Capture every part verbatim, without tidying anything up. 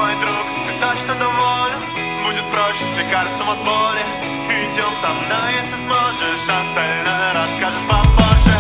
Мой друг, ты точно доволен? Будет проще с лекарством от боли. Идем со мной, если сможешь, остальное расскажешь попозже.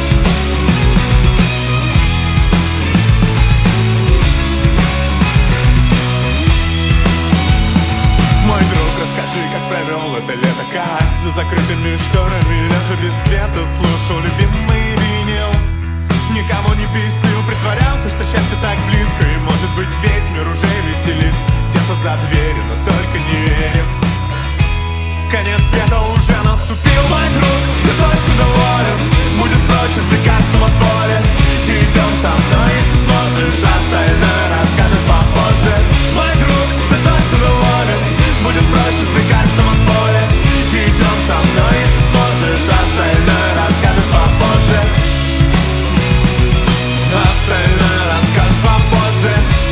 Мой друг, расскажи, как провел это лето, как за закрытыми шторами, лежа без света, слушал любимый винил. Никому не бесил, притворялся, что счастье так близко, и может быть весь мир уже веселится где-то за дверью, но только не верим. Конец света уже наступил, мой друг, ты точно доволен? Будет проще с лекарством от боли. Идем со мной, если сможешь, остальное расскажешь попозже. Мой друг, ты точно доволен? Будет проще с лекарством от боли. Идем со мной, если сможешь, остальное расскажешь попозже. Остальное расскажешь попозже.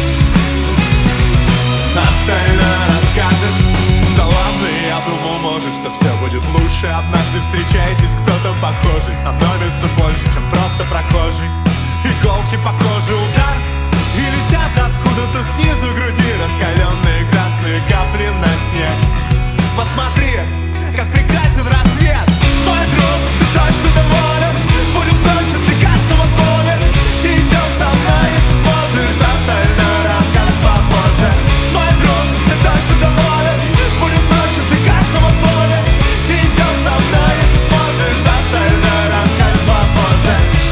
Остальное расскажешь. Да ладно, я думал, может, что все будет лучше. Однажды встречаетесь, кто-то похожий становится больше, чем просто прохожий. Иголки по коже, удар, и летят откуда-то снизу груди раскаленные красные капли на снег. Посмотри, как прекрасен рассвет. Мой друг, ты точно доволен? Будет проще с лекарством от боли. Идем со мной, если сможешь, остальное расскажешь попозже. Мой друг, ты точно доволен? Будет проще с лекарством от боли. Идем со мной, если сможешь, остальное расскажешь попозже.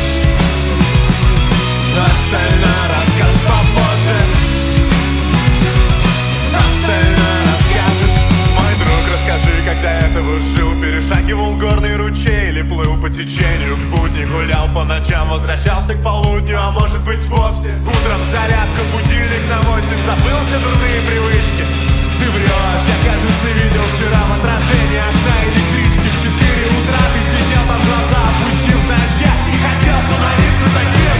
Остальное расскажешь попозже. Остальное расскажешь. Мой друг, расскажи, как до этого жил. Перешагивал горный ручей или плыл по течению. В будни гулял по ночам, возвращался к полудню. А может быть вовсе утром зарядка, будильник на восемь. Забыл все дурные привычки. Ты врешь, я, кажется, видел вчера в отражении окна электрички. В четыре утра ты сидел там, глаза опустил. Знаешь, я не хотел становиться таким.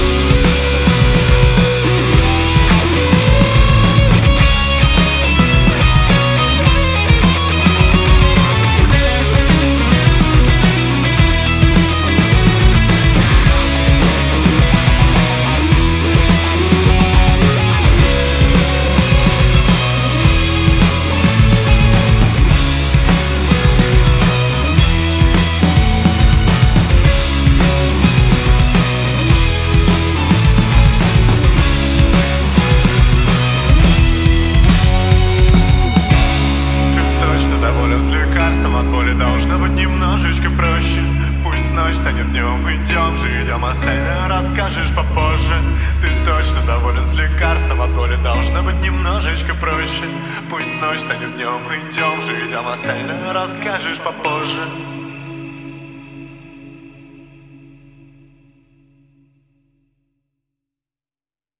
Остальное расскажешь попозже. Ты точно доволен с лекарством от боли. Должно быть немножечко проще. Пусть ночь станет днем, идем, живем. Остальное расскажешь попозже.